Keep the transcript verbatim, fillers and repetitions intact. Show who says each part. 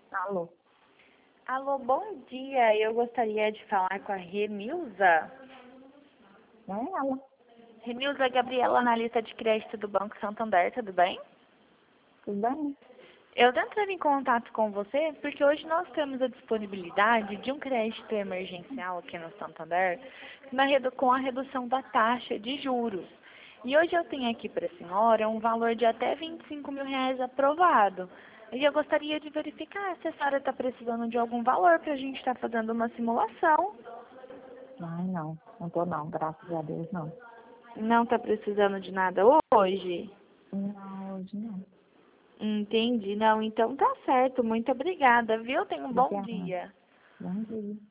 Speaker 1: Alô?
Speaker 2: Alô, bom dia. Eu gostaria de falar com a Renilza.
Speaker 1: É ela.
Speaker 2: Renilza Gabriela, analista de crédito do Banco Santander, tudo bem?
Speaker 1: Tudo bem?
Speaker 2: Eu estou entrando em contato com você porque hoje nós temos a disponibilidade de um crédito emergencial aqui no Santander na redu- com a redução da taxa de juros. E hoje eu tenho aqui para a senhora um valor de até vinte e cinco mil reais aprovado. E eu gostaria de verificar se a senhora está precisando de algum valor para a gente estar fazendo uma simulação.
Speaker 1: Ai, não. Não tô não, graças a Deus, não.
Speaker 2: Não está precisando de nada hoje?
Speaker 1: Não, hoje não.
Speaker 2: Entendi. Não, então tá certo. Muito obrigada, viu? Tenha um bom
Speaker 1: Obrigada.
Speaker 2: dia.
Speaker 1: Bom dia.